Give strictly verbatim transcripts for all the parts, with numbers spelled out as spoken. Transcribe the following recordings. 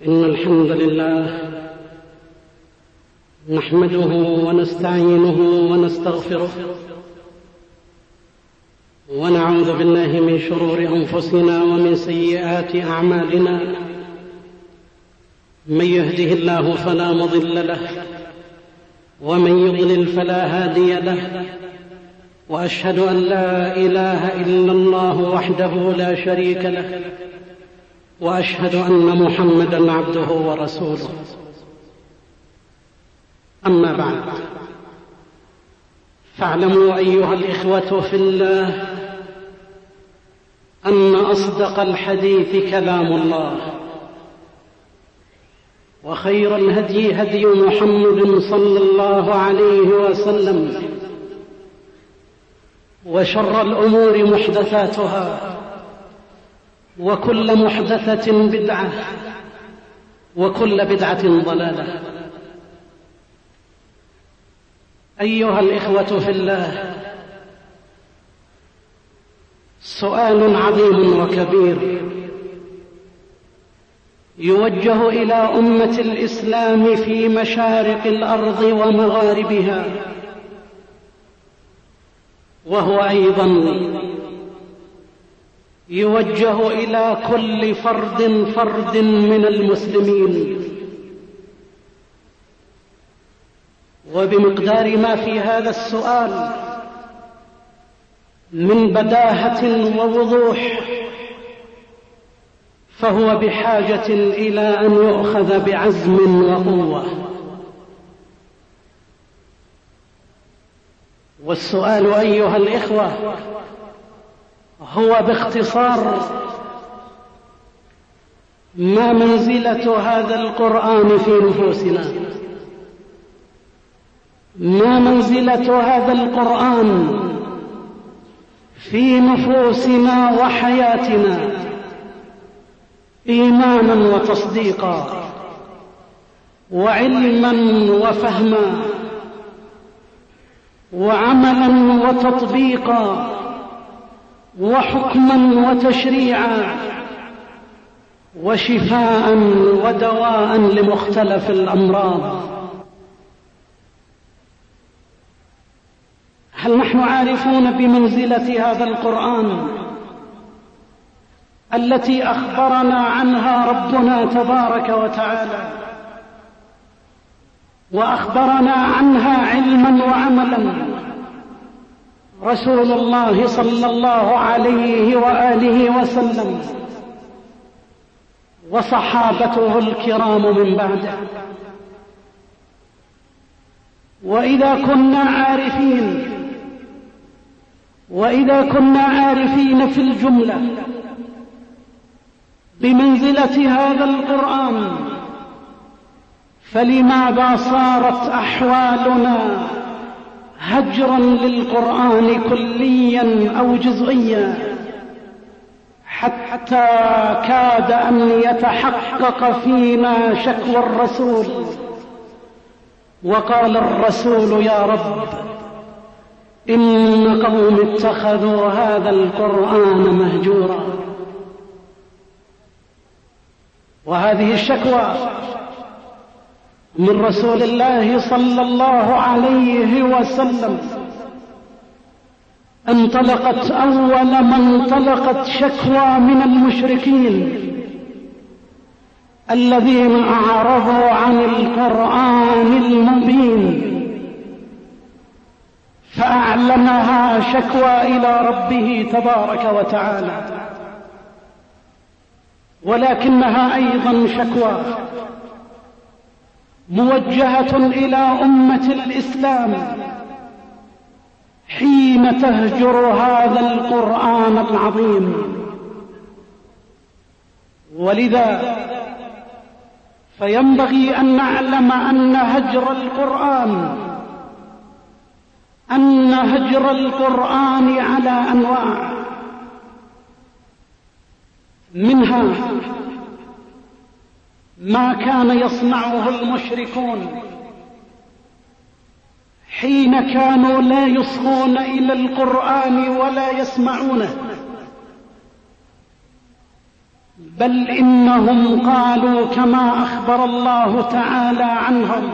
إن الحمد لله نحمده ونستعينه ونستغفره ونعوذ بالله من شرور أنفسنا ومن سيئات أعمالنا. من يهده الله فلا مضل له ومن يضلل فلا هادي له، وأشهد أن لا إله إلا الله وحده لا شريك له، وأشهد أن محمدًا عبده ورسوله. أما بعد، فاعلموا أيها الإخوة في الله أن أصدق الحديث كلام الله، وخير الهدي هدي محمد صلى الله عليه وسلم، وشر الأمور محدثاتها، وكل محدثة بدعة، وكل بدعة ضلالة. أيها الإخوة في الله، سؤال عظيم وكبير يوجه إلى أمة الإسلام في مشارق الأرض ومغاربها، وهو أيضا يوجه إلى كل فرد فرد من المسلمين، وبمقدار ما في هذا السؤال من بداهة ووضوح فهو بحاجة إلى أن يؤخذ بعزم وقوة. والسؤال أيها الإخوة هو باختصار: ما منزلة هذا القرآن في نفوسنا؟ ما منزلة هذا القرآن في نفوسنا وحياتنا إيمانا وتصديقا، وعلما وفهما، وعملا وتطبيقا، وحكما وتشريعا، وشفاء ودواء لمختلف الأمراض؟ هل نحن عارفون بمنزلة هذا القرآن التي أخبرنا عنها ربنا تبارك وتعالى، وأخبرنا عنها علما وعملا رسول الله صلى الله عليه وآله وسلم وصحابته الكرام من بعده؟ وإذا كنا عارفين وإذا كنا عارفين في الجملة بمنزلة هذا القرآن، فلماذا صارت أحوالنا هجرا للقرآن كليا أو جزئيا، حتى كاد أن يتحقق فينا شكوى الرسول؟ وقال الرسول: يا رب، إن قوم اتخذوا هذا القرآن مهجورا. وهذه الشكوى من رسول الله صلى الله عليه وسلم انطلقت أول ما انطلقت شكوى من المشركين الذين أعرضوا عن القرآن المبين، فأعلنها شكوى إلى ربه تبارك وتعالى، ولكنها أيضا شكوى موجهة إلى أمة الإسلام حين تهجر هذا القرآن العظيم. ولذا فينبغي أن نعلم أن هجر القرآن أن هجر القرآن على أنواع، منها ما كان يصنعه المشركون حين كانوا لا يصغون إلى القرآن ولا يسمعونه، بل إنهم قالوا كما أخبر الله تعالى عنهم: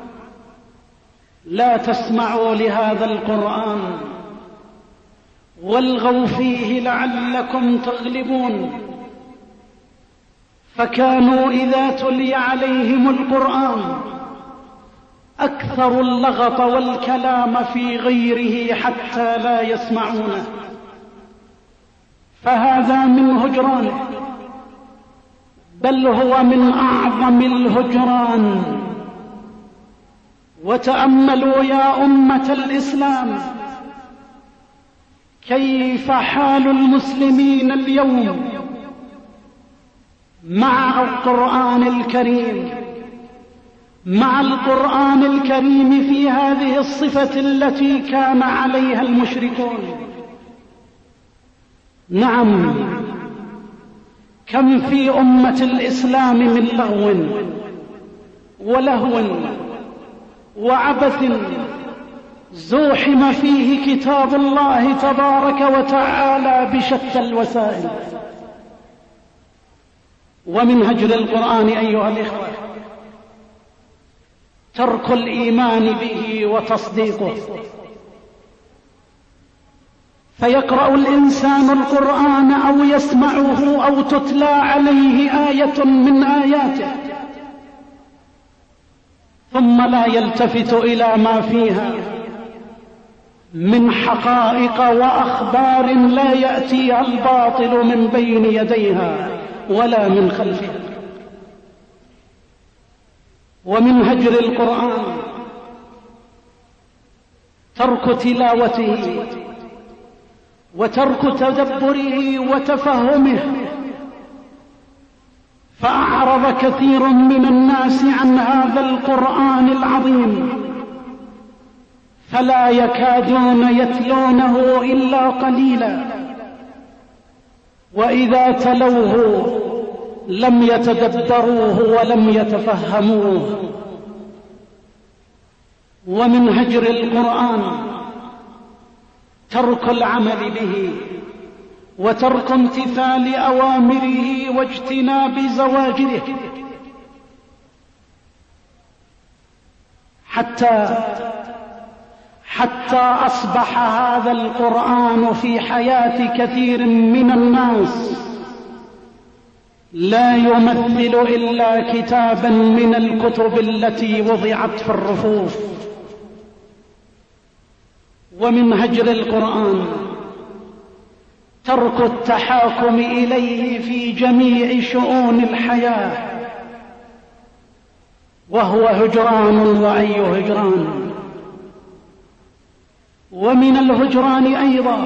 لا تسمعوا لهذا القرآن والغوا فيه لعلكم تغلبون. فكانوا إذا تلي عليهم القرآن أكثر اللغط والكلام في غيره حتى لا يسمعونه، فهذا من هجرانه، بل هو من أعظم الهجران. وتأملوا يا أمة الإسلام كيف حال المسلمين اليوم مع القرآن الكريم، مع القرآن الكريم في هذه الصفة التي كان عليها المشركون. نعم، كم في أمة الإسلام من لغو ولهو وعبث زوحم فيه كتاب الله تبارك وتعالى بشتى الوسائل. ومن هجر القرآن أيها الإخوة ترك الإيمان به وتصديقه. فيقرأ الإنسان القرآن أو يسمعه أو تتلى عليه آية من آياته ثم لا يلتفت إلى ما فيها من حقائق وأخبار لا يأتيها الباطل من بين يديها ولا من خلفها. ومن هجر القرآن ترك تلاوته وترك تدبره وتفهمه. فأعرض كثير من الناس عن هذا القرآن العظيم، فلا يكادون يتلونه إلا قليلا، وإذا تلوه لم يتدبروه ولم يتفهموه. ومن هجر القرآن ترك العمل به وترك امتثال أوامره واجتناب زواجره، حتى حتى أصبح هذا القرآن في حياة كثير من الناس لا يمثل إلا كتابا من الكتب التي وضعت في الرفوف. ومن هجر القرآن ترك التحاكم إليه في جميع شؤون الحياة، وهو هجران وأي هجران. ومن الهجران أيضا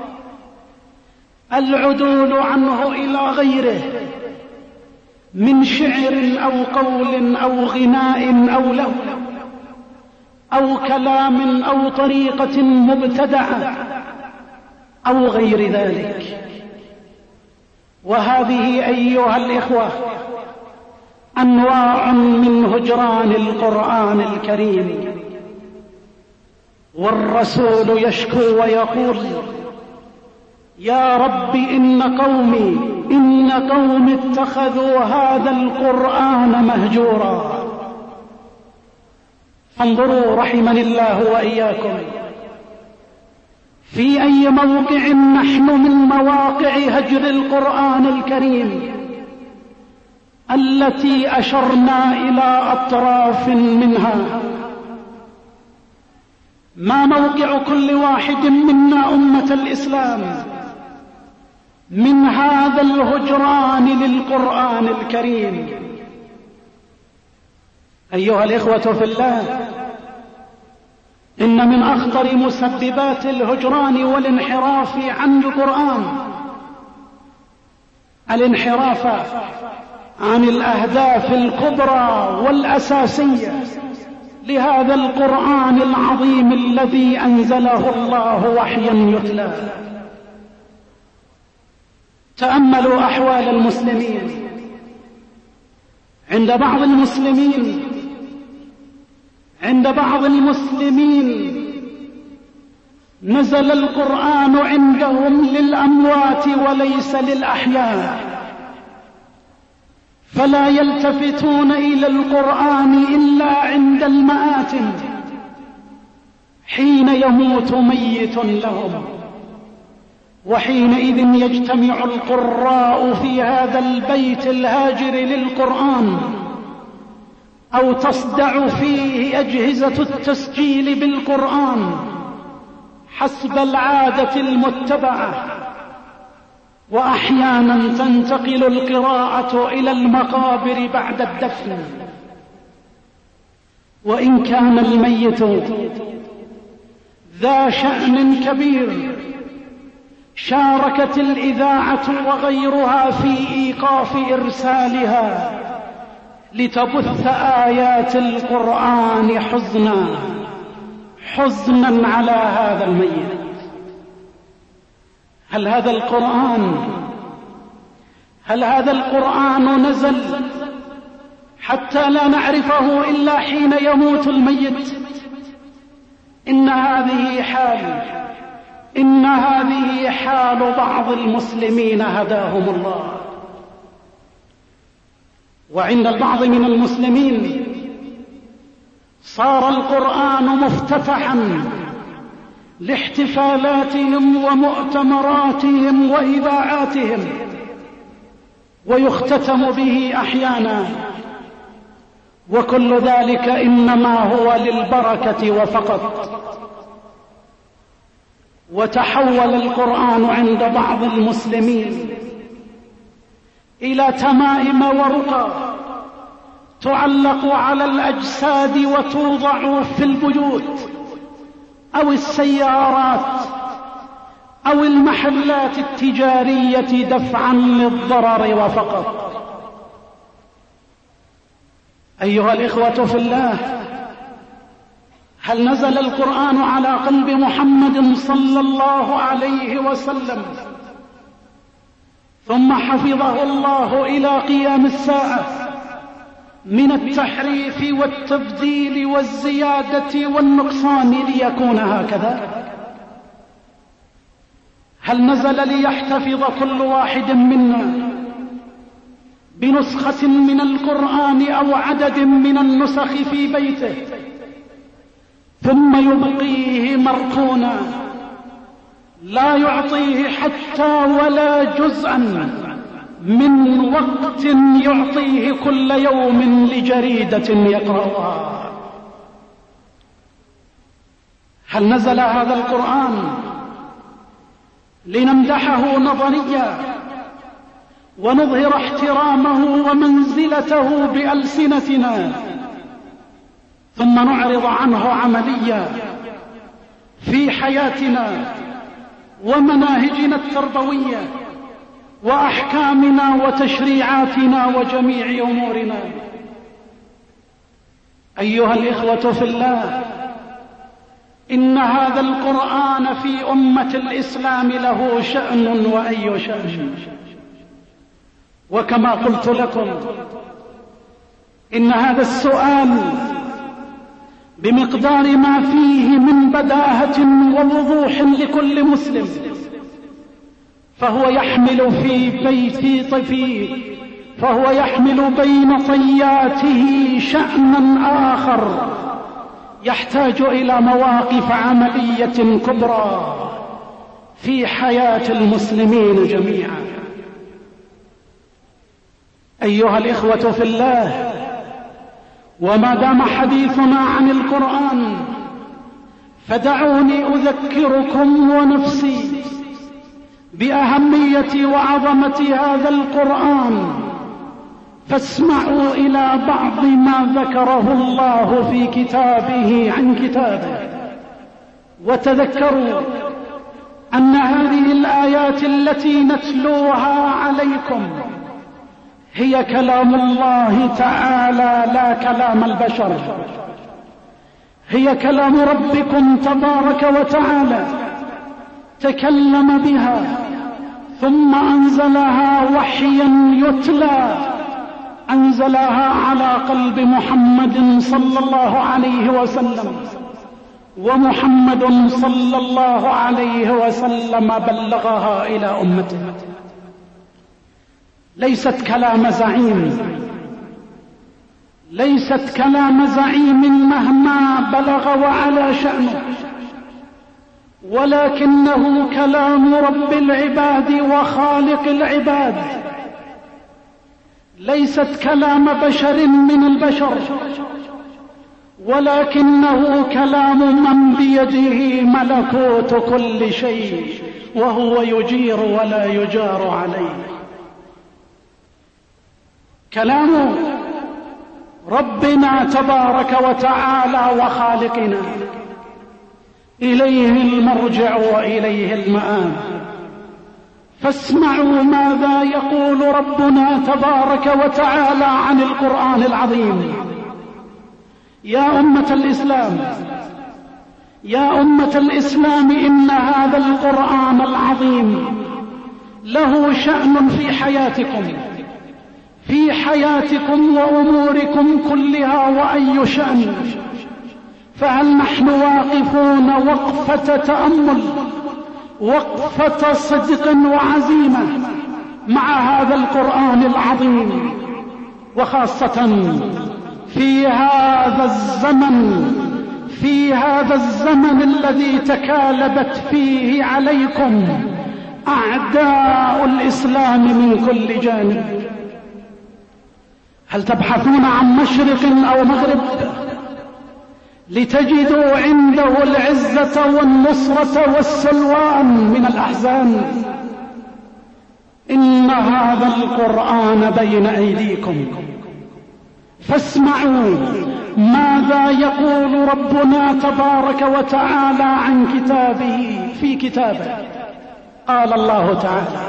العدول عنه إلى غيره من شعر أو قول أو غناء أو لهو أو كلام أو طريقة مبتدعة أو غير ذلك. وهذه أيها الإخوة أنواع من هجران القرآن الكريم. والرسول يشكو ويقول: يا رب إن قومي إن قومي اتخذوا هذا القرآن مهجورا. فانظروا رحمني الله وإياكم في أي موقع نحن من مواقع هجر القرآن الكريم التي أشرنا إلى أطراف منها. ما موقع كل واحد منا أمة الإسلام من هذا الهجران للقرآن الكريم؟ أيها الإخوة في الله، إن من أخطر مسببات الهجران والانحراف عن القرآن الانحراف عن الأهداف الكبرى والأساسية لهذا القرآن العظيم الذي أنزله الله وحيا يتلى. تأملوا أحوال المسلمين. عند بعض المسلمين عند بعض المسلمين نزل القرآن عندهم للأموات وليس للأحياء. فلا يلتفتون إلى القرآن إلا عند المآتم حين يموت ميت لهم، وحينئذ يجتمع القراء في هذا البيت الهاجر للقرآن، أو تصدع فيه أجهزة التسجيل بالقرآن حسب العادة المتبعة، وأحيانا تنتقل القراءة إلى المقابر بعد الدفن. وإن كان الميت ذا شأن كبير شاركت الإذاعة وغيرها في إيقاف إرسالها لتبث آيات القرآن حزنا حزنا على هذا الميت. هل هذا القرآن هل هذا القرآن نزل حتى لا نعرفه إلا حين يموت الميت؟ إن هذه حال إن هذه حال بعض المسلمين هداهم الله. وعند البعض من المسلمين صار القرآن مفتتحا لاحتفالاتهم ومؤتمراتهم وإذاعاتهم، ويختتم به أحيانا، وكل ذلك إنما هو للبركة وفقط. وتحول القرآن عند بعض المسلمين إلى تمائم ورقى تعلق على الأجساد وتوضع في البيوت أو السيارات أو المحلات التجارية دفعا للضرر وفقط. أيها الإخوة في الله، هل نزل القرآن على قلب محمد صلى الله عليه وسلم ثم حفظه الله إلى قيام الساعة من التحريف والتبديل والزيادة والنقصان ليكون هكذا؟ هل نزل ليحتفظ كل واحد منا بنسخة من القرآن أو عدد من النسخ في بيته ثم يبقيه مركونا لا يعطيه حتى ولا جزءا من وقت يعطيه كل يوم لجريدة يقرأها؟ هل نزل هذا القرآن لنمدحه نظريا ونظهر احترامه ومنزلته بألسنتنا ثم نعرض عنه عمليا في حياتنا ومناهجنا التربوية وأحكامنا وتشريعاتنا وجميع أمورنا؟ أيها الإخوة في الله، إن هذا القرآن في أمة الإسلام له شأن وأي شأن. وكما قلت لكم إن هذا السؤال بمقدار ما فيه من بداهة ووضوح لكل مسلم فهو يحمل في بيت طفيه فهو يحمل بين طياته شأنا آخر يحتاج إلى مواقف عملية كبرى في حياة المسلمين جميعا. أيها الإخوة في الله، وما دام حديثنا عن القرآن فدعوني أذكركم ونفسي بأهمية وعظمة هذا القرآن، فاسمعوا إلى بعض ما ذكره الله في كتابه عن كتابه، وتذكروا أن هذه الآيات التي نتلوها عليكم هي كلام الله تعالى لا كلام البشر، هي كلام ربكم تبارك وتعالى تكلم بها ثم أنزلها وحيا يتلى، أنزلها على قلب محمد صلى الله عليه وسلم، ومحمد صلى الله عليه وسلم بلغها إلى أمته. ليست كلام زعيم ليست كلام زعيم مهما بلغ وعلى شأنه، ولكنه كلام رب العباد وخالق العباد، ليست كلام بشر من البشر، ولكنه كلام من بيده ملكوت كل شيء وهو يجير ولا يجار عليه. كلام ربنا تبارك وتعالى وخالقنا، إليه المرجع وإليه المآب. فاسمعوا ماذا يقول ربنا تبارك وتعالى عن القرآن العظيم. يا أمة الإسلام، يا أمة الإسلام، إن هذا القرآن العظيم له شأن في حياتكم، في حياتكم وأموركم كلها. وأي شأن؟ فهل نحن واقفون وقفة تأمل، وقفة صدق وعزيمة مع هذا القرآن العظيم، وخاصة في هذا الزمن، في هذا الزمن الذي تكالبت فيه عليكم أعداء الإسلام من كل جانب؟ هل تبحثون عن مشرق أو مغرب لتجدوا عنده العزة والنصرة والسلوان من الأحزان؟ إن هذا القرآن بين أيديكم، فاسمعوا ماذا يقول ربنا تبارك وتعالى عن كتابه في كتابه. قال الله تعالى: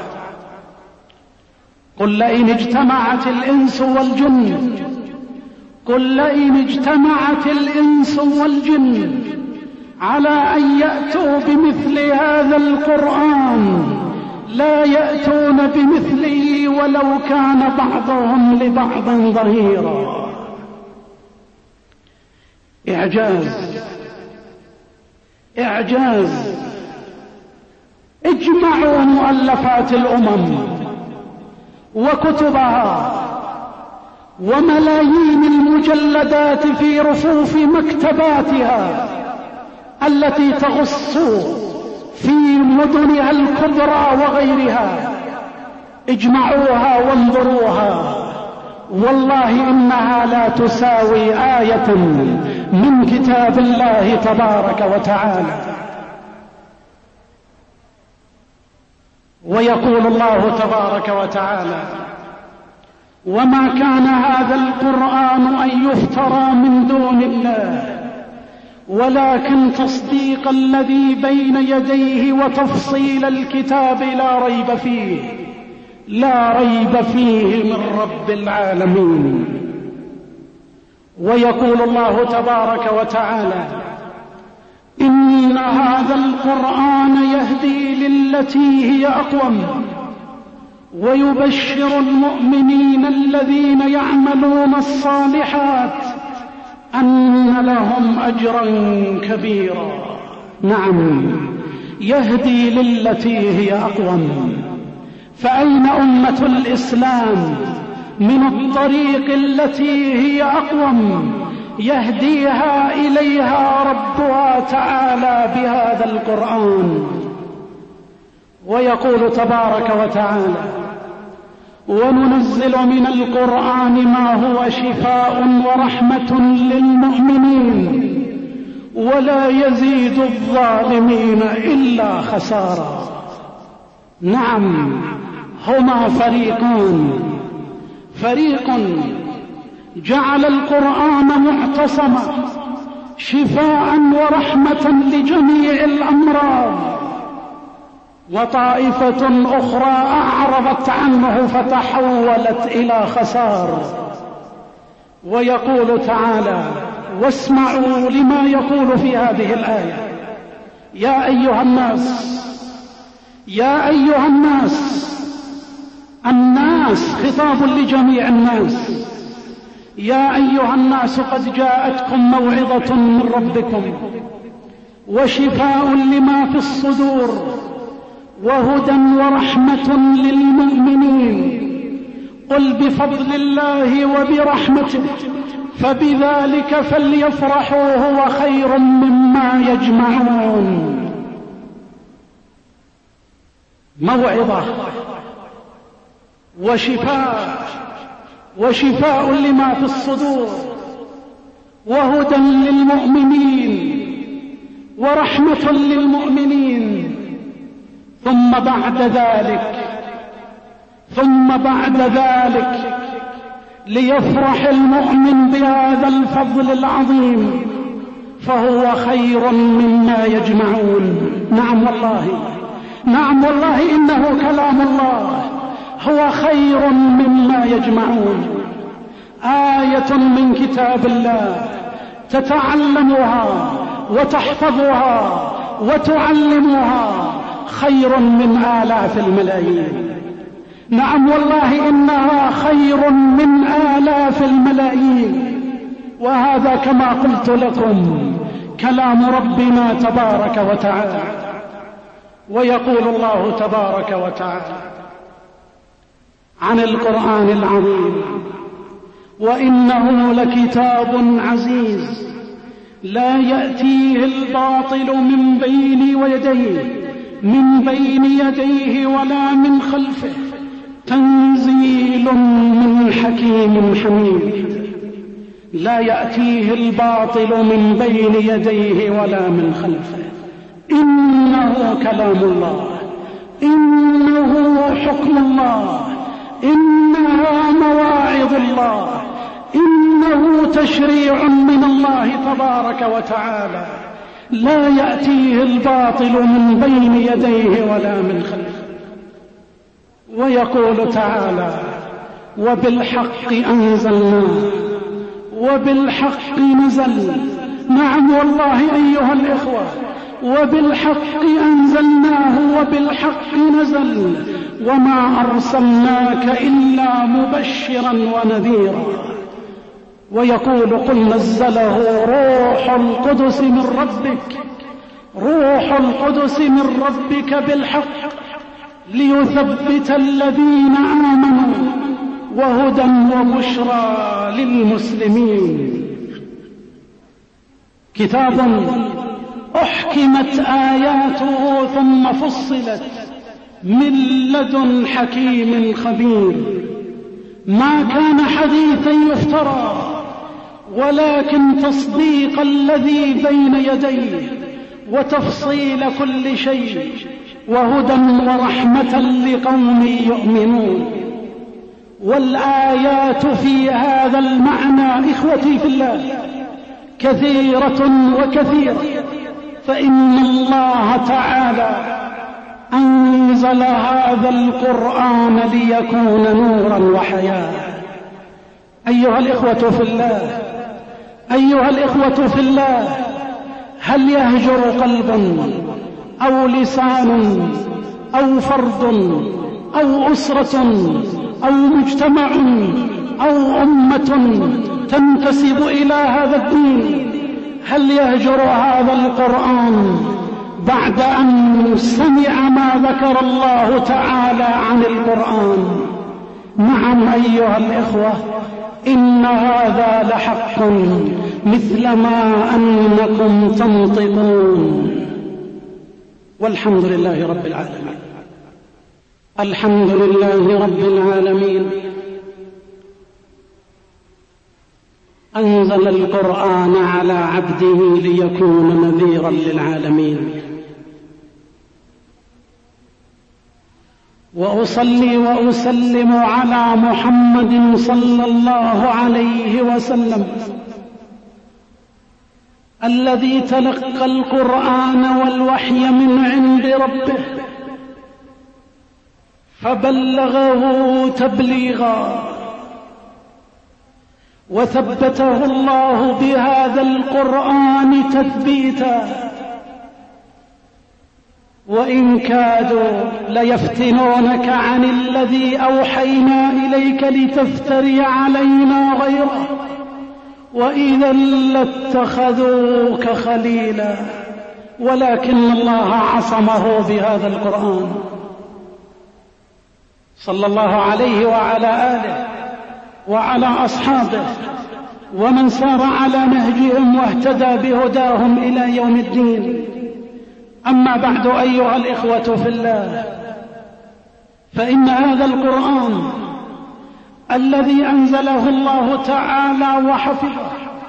قل لئن اجتمعت الإنس والجن قل لئن اجتمعت الإنس والجن على أن يأتوا بمثل هذا القرآن لا يأتون بمثله ولو كان بعضهم لبعض ظهيرا. إعجاز، إعجاز. اجمعوا مؤلفات الأمم وكتبها وملايين المجلدات في رفوف مكتباتها التي تغص في مدنها الكبرى وغيرها، اجمعوها وانظروها، والله إنها لا تساوي آية من كتاب الله تبارك وتعالى. ويقول الله تبارك وتعالى: وما كان هذا القرآن أن يفترى من دون الله ولكن تصديق الذي بين يديه وتفصيل الكتاب لا ريب فيه لا ريب فيه من رب العالمين. ويقول الله تبارك وتعالى: إن هذا القرآن يهدي للتي هي أقوم ويبشر المؤمنين الذين يعملون الصالحات أن لهم أجرا كبيرا. نعم، يهدي للتي هي أقوم. فأين أمة الإسلام من الطريق التي هي أقوم يهديها إليها ربها تعالى بهذا القرآن؟ ويقول تبارك وتعالى: وننزل من القرآن ما هو شفاء ورحمة للمؤمنين ولا يزيد الظالمين إلا خسارا. نعم، هما فريقان: فريق جعل القرآن معتصما شفاء ورحمة لجميع الأمراض، وطائفة أخرى أعرضت عنه فتحولت إلى خسار. ويقول تعالى: واسمعوا لما يقول في هذه الآية: يا أيها الناس، يا أيها الناس. الناس خطاب لجميع الناس. يا أيها الناس قد جاءتكم موعظة من ربكم وشفاء لما في الصدور وهدى ورحمة للمؤمنين. قل بفضل الله وبرحمته فبذلك فليفرحوا هو خير مما يجمعون. موعظة وشفاء وشفاء لما في الصدور وهدى للمؤمنين ورحمة للمؤمنين. ثم بعد ذلك ثم بعد ذلك ليفرح المؤمن بهذا الفضل العظيم فهو خير مما يجمعون. نعم والله، نعم والله، إنه كلام الله، هو خير مما يجمعون. آية من كتاب الله تتعلمها وتحفظها وتعلمها خير من آلاف الملايين. نعم والله إنها خير من آلاف الملايين. وهذا كما قلت لكم كلام ربنا تبارك وتعالى. ويقول الله تبارك وتعالى عن القرآن العظيم: وإنه لكتاب عزيز لا يأتيه الباطل من بين ويديه من بين يديه ولا من خلفه تنزيل من حكيم حميد. لا يأتيه الباطل من بين يديه ولا من خلفه. إنه كلام الله، إنه حكم الله، إنها مواعظ الله، إنه تشريع من الله تبارك وتعالى. لا يأتيه الباطل من بين يديه ولا من خلفه. ويقول تعالى: وبالحق أنزلناه وبالحق نزل. نعم والله أيها الإخوة، وبالحق أنزلناه وبالحق نزل، وما أرسلناك إلا مبشرا ونذيرا. ويقول: قل نزله روح القدس من ربك روح القدس من ربك بالحق ليثبت الذين آمنوا وهدى وبشرى للمسلمين. كتاب أحكمت آياته ثم فصلت من لدن حكيم خبير. ما كان حديثا يفترى، ولكن تصديق الذي بين يديه وتفصيل كل شيء وهدى ورحمة لقوم يؤمنون. والآيات في هذا المعنى إخوتي في الله كثيرة وكثيرة. فإن الله تعالى أنزل هذا القرآن ليكون نورا وحياة. أيها الإخوة في الله أيها الإخوة في الله هل يهجر قلب أو لسان أو فرد أو أسرة أو مجتمع أو أمة تنتسب إلى هذا الدين، هل يهجر هذا القرآن بعد أن سمع ما ذكر الله تعالى عن القرآن؟ نعم أيها الإخوة، إن هذا لحق مثل ما أنكم تنطقون. والحمد لله رب العالمين. الحمد لله رب العالمين. أنزل القرآن على عبده ليكون نذيرا للعالمين. وأصلي وأسلم على محمد صلى الله عليه وسلم الذي تلقى القرآن والوحي من عند ربه فبلغه تبليغا، وثبته الله بهذا القرآن تثبيتا. وإن كادوا ليفتنونك عن الذي أوحينا إليك لتفتري علينا غيره وإذا لاتخذوك خليلا، ولكن الله عصمه بهذا القرآن. صلى الله عليه وعلى آله وعلى أصحابه ومن سار على نهجهم واهتدى بهداهم إلى يوم الدين. أما بعد، أيها الإخوة في الله، فإن هذا القرآن الذي أنزله الله تعالى وحفظه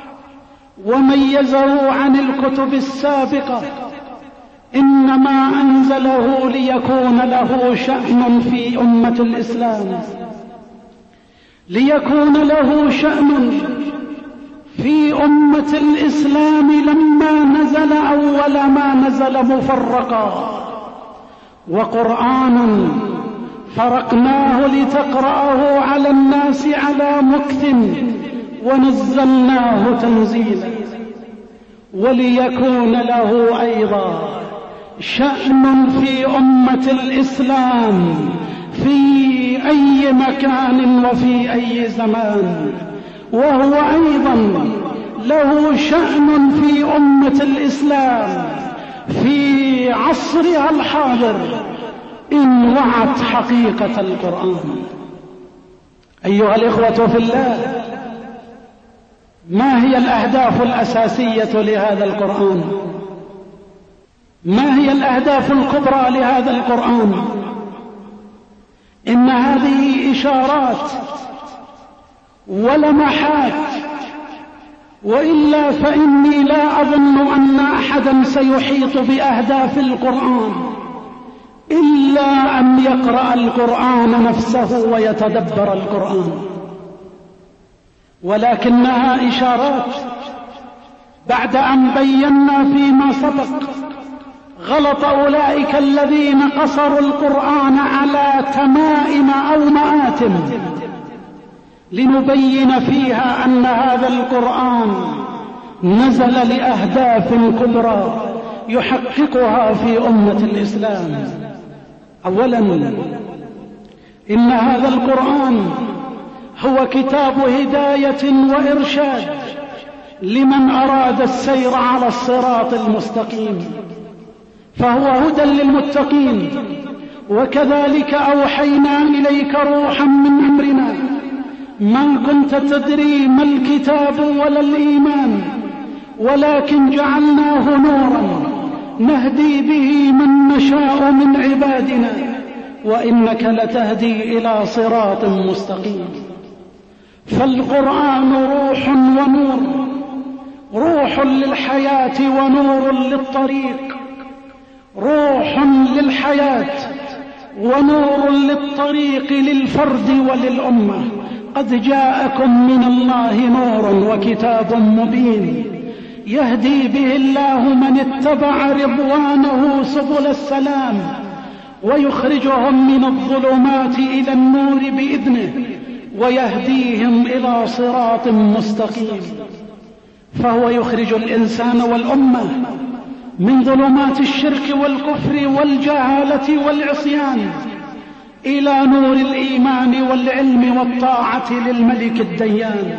وميزه عن الكتب السابقة إنما أنزله ليكون له شأن في أمة الإسلام، ليكون له شأن في أمة الإسلام لما نزل أول ما نزل مفرقا، وقرآن فرقناه لتقرأه على الناس على مكث ونزلناه تنزيلا، وليكون له أيضا شأن في أمة الإسلام في أي مكان وفي أي زمان، وهو أيضا له شأن في أمة الإسلام في عصرها الحاضر إن وعت حقيقة القرآن. أيها الإخوة في الله، ما هي الأهداف الأساسية لهذا القرآن؟ ما هي الأهداف الكبرى لهذا القرآن؟ إن هذه إشارات ولمحات، وإلا فإني لا أظن أن أحدا سيحيط بأهداف القرآن إلا أن يقرأ القرآن نفسه ويتدبر القرآن، ولكنها إشارات. بعد أن بينا فيما سبق غلط أولئك الذين قصروا القرآن على تمائم أو مآتم، لنبين فيها أن هذا القرآن نزل لأهداف كبرى يحققها في أمة الإسلام. أولا، إن هذا القرآن هو كتاب هداية وإرشاد لمن أراد السير على الصراط المستقيم، فهو هدى للمتقين. وكذلك أوحينا إليك روحا من أمرنا ما كنت تدري ما الكتاب ولا الإيمان ولكن جعلناه نورا نهدي به من نشاء من عبادنا وإنك لتهدي إلى صراط مستقيم. فالقرآن روح ونور، روح للحياة ونور للطريق، روح للحياة ونور للطريق للفرد وللأمة. قد جاءكم من الله نور وكتاب مبين يهدي به الله من اتبع رضوانه سبل السلام ويخرجهم من الظلمات إلى النور بإذنه ويهديهم إلى صراط مستقيم. فهو يخرج الإنسان والأمة من ظلمات الشرك والكفر والجهالة والعصيان إلى نور الإيمان والعلم والطاعة للملك الديان.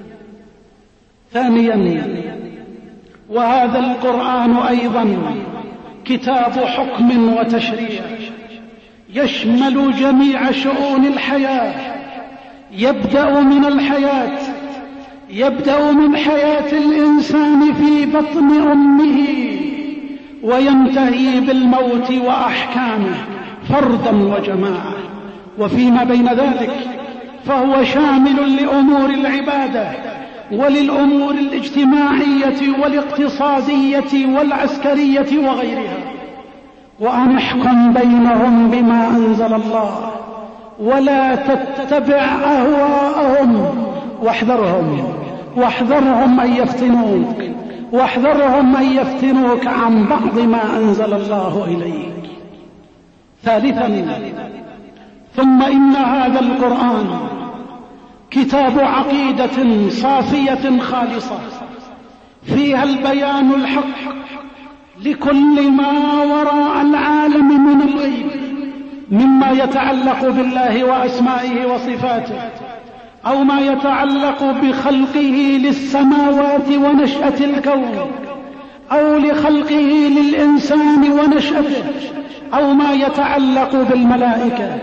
ثانيا، وهذا القرآن أيضا كتاب حكم وتشريع يشمل جميع شؤون الحياة، يبدأ من الحياة يبدأ من حياة الإنسان في بطن أمه وينتهي بالموت وأحكامه فردا وجماعة، وفيما بين ذلك فهو شامل لأمور العبادة وللأمور الاجتماعية والاقتصادية والعسكرية وغيرها. وأن احكم بينهم بما أنزل الله ولا تتبع أهواءهم واحذرهم واحذرهم أن يفتنوك واحذرهم أن يفتنوك عن بعض ما أنزل الله إليك. ثالثا، ثم إن هذا القرآن كتاب عقيدة صافية خالصة فيها البيان الحق لكل ما وراء العالم من الغيب مما يتعلق بالله وأسمائه وصفاته، أو ما يتعلق بخلقه للسماوات ونشأة الكون، أو لخلقه للإنسان ونشأته، أو ما يتعلق بالملائكة،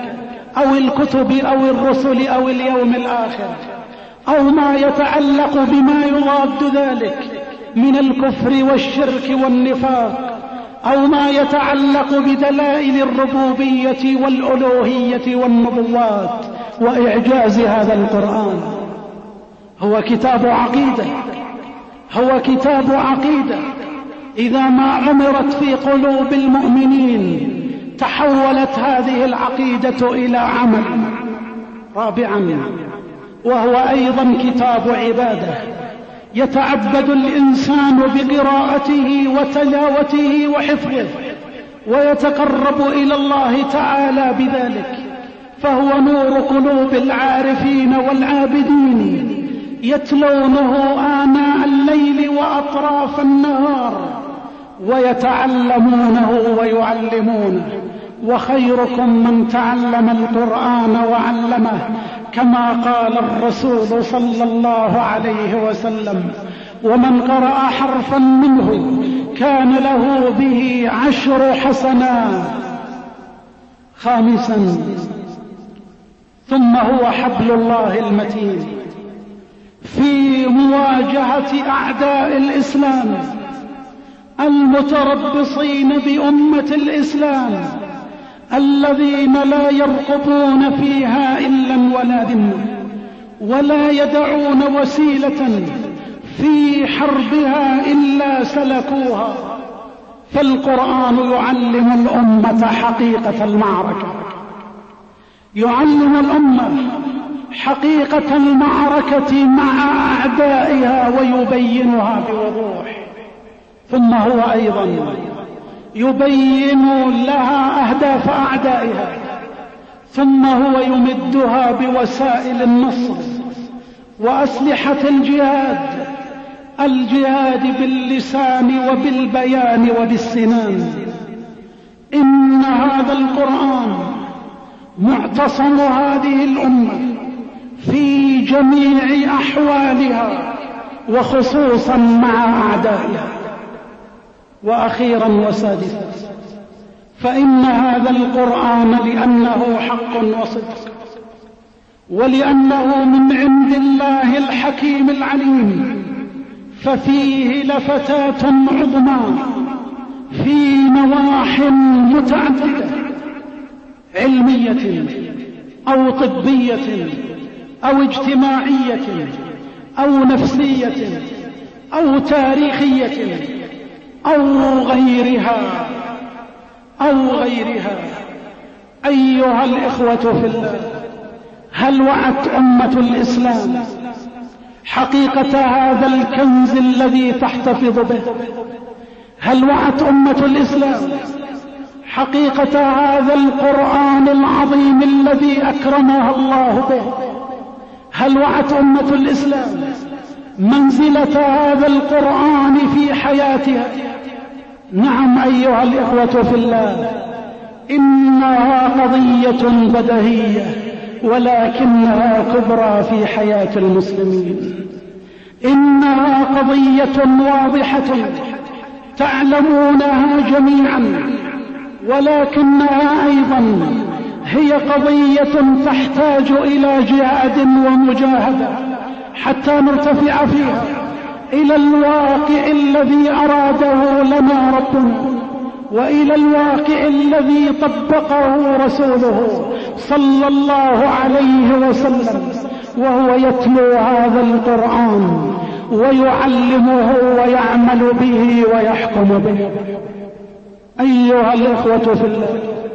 أو الكتب أو الرسل أو اليوم الآخر، أو ما يتعلق بما يضاد ذلك من الكفر والشرك والنفاق، أو ما يتعلق بدلائل الربوبية والألوهية والنبوات وإعجاز هذا القرآن. هو كتاب عقيدة، هو كتاب عقيدة إذا ما عمرت في قلوب المؤمنين تحولت هذه العقيدة إلى عمل. رابعا، وهو أيضا كتاب عبادة يتعبد الإنسان بقراءته وتلاوته وحفظه ويتقرب إلى الله تعالى بذلك، فهو نور قلوب العارفين والعابدين يتلونه آناء الليل وأطراف النهار ويتعلمونه ويعلمونه. وخيركم من تعلم القرآن وعلمه، كما قال الرسول صلى الله عليه وسلم: ومن قرأ حرفا منه كان له به عشر حسنات. خامسا، ثم هو حبل الله المتين في مواجهة أعداء الإسلام المتربصين بأمة الإسلام الذين لا يرقبون فيها إلا ولا ذمة، ولا يدعون وسيلة في حربها إلا سلكوها. فالقرآن يعلم الأمة حقيقة المعركة، يعلم الأمة حقيقة المعركة مع أعدائها ويبينها بوضوح. ثم هو أيضا يبين لها أهداف أعدائها، ثم هو يمدها بوسائل النصر وأسلحة الجهاد، الجهاد باللسان وبالبيان وبالسنان. إن هذا القرآن معتصم هذه الأمة في جميع أحوالها وخصوصا مع أعدائها. وأخيرا وسادسا، فإن هذا القرآن لأنه حق وصدق، ولأنه من عند الله الحكيم العليم، ففيه لفتات عظمى في نواح متعددة، علمية أو طبية أو اجتماعية أو نفسية أو تاريخية أو غيرها أو غيرها. أيها الإخوة في الله، هل وعت أمة الإسلام حقيقة هذا الكنز الذي تحتفظ به؟ هل وعت أمة الإسلام حقيقة هذا القرآن العظيم الذي أكرمها الله به؟ هل وعت أمة الإسلام منزلة هذا القرآن في حياتها؟ نعم أيها الإخوة في الله، إنها قضية بديهية ولكنها كبرى في حياة المسلمين. إنها قضية واضحة تعلمونها جميعا، ولكنها أيضا هي قضية تحتاج إلى جهاد ومجاهدة حتى نرتفع فيها إلى الواقع الذي أراده لنا ربنا، وإلى الواقع الذي طبقه رسوله صلى الله عليه وسلم، وهو يتلو هذا القرآن ويعلمه ويعمل به ويحكم به. أيها الإخوة في الله،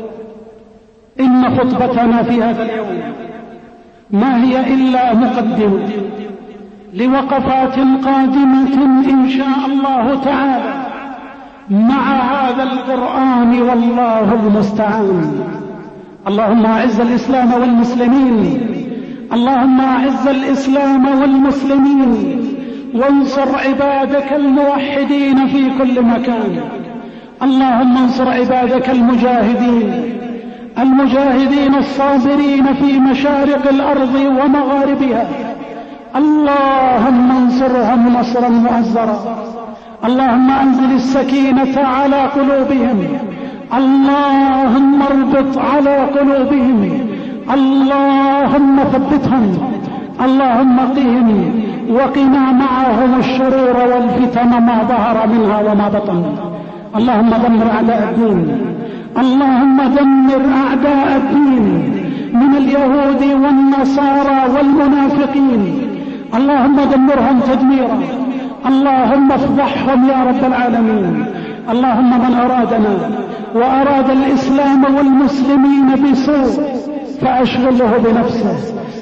إن خطبتنا في هذا اليوم ما هي إلا مقدمة لوقفات قادمة إن شاء الله تعالى مع هذا القرآن، والله المستعان. اللهم أعز الإسلام والمسلمين، اللهم أعز الإسلام والمسلمين، وانصر عبادك الموحدين في كل مكان. اللهم انصر عبادك المجاهدين المجاهدين الصابرين في مشارق الأرض ومغاربها. اللهم انصرهم نصرا مؤزرا. اللهم أنزل السكينة على قلوبهم، اللهم اربط على قلوبهم، اللهم ثبتهم، اللهم قهم وقنا معهم الشرور والفتن ما ظهر منها وما بطن. اللهم دمر أعداء الدين، اللهم دمر أعداء الدين من اليهود والنصارى والمنافقين، اللهم دمرهم تدميرا، اللهم افضحهم يا رب العالمين. اللهم من أرادنا وأراد الإسلام والمسلمين بسوء فأشغله بنفسه،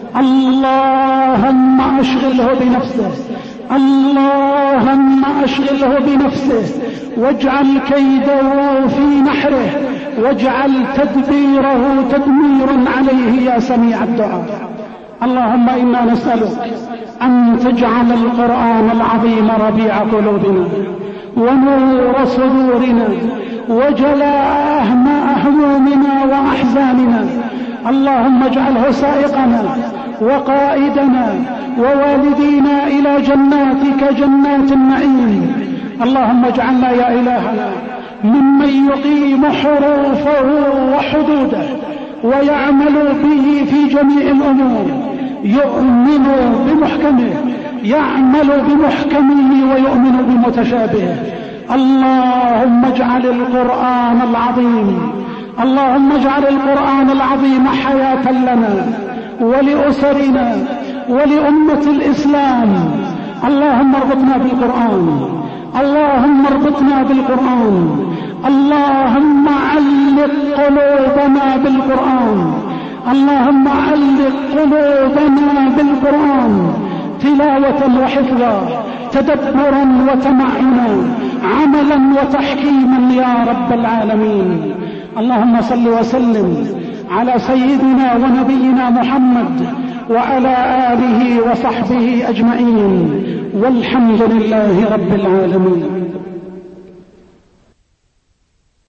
اللهم أشغله بنفسه، اللهم أشغله بنفسه واجعل كيده في نحره واجعل تدبيره تدميرا عليه يا سميع الدعاء. اللهم إنا نسألك أن تجعل القرآن العظيم ربيع قلوبنا ونور صدورنا وجلاء همومنا وأحزاننا. اللهم اجعله سائقنا وقائدنا ووالدينا إلى جناتك جنات النعيم. اللهم اجعلنا يا إلهنا ممن يقيم حروفه وحدوده ويعمل به في جميع الأمور، يؤمن بمحكمه، يعمل بمحكمه ويؤمن بمتشابهه. اللهم اجعل القرآن العظيم اللهم اجعل القرآن العظيم حياة لنا ولأسرنا ولأمة الإسلام. اللهم اربطنا بالقرآن، اللهم اربطنا بالقرآن، اللهم علق قلوبنا بالقرآن، اللهم علق قلوبنا بالقرآن تلاوة وحفظا، تدبرا وتمعنا، عملا وتحكيما يا رب العالمين. اللهم صل وسلم على سيدنا ونبينا محمد وعلى آله وصحبه أجمعين، والحمد لله رب العالمين.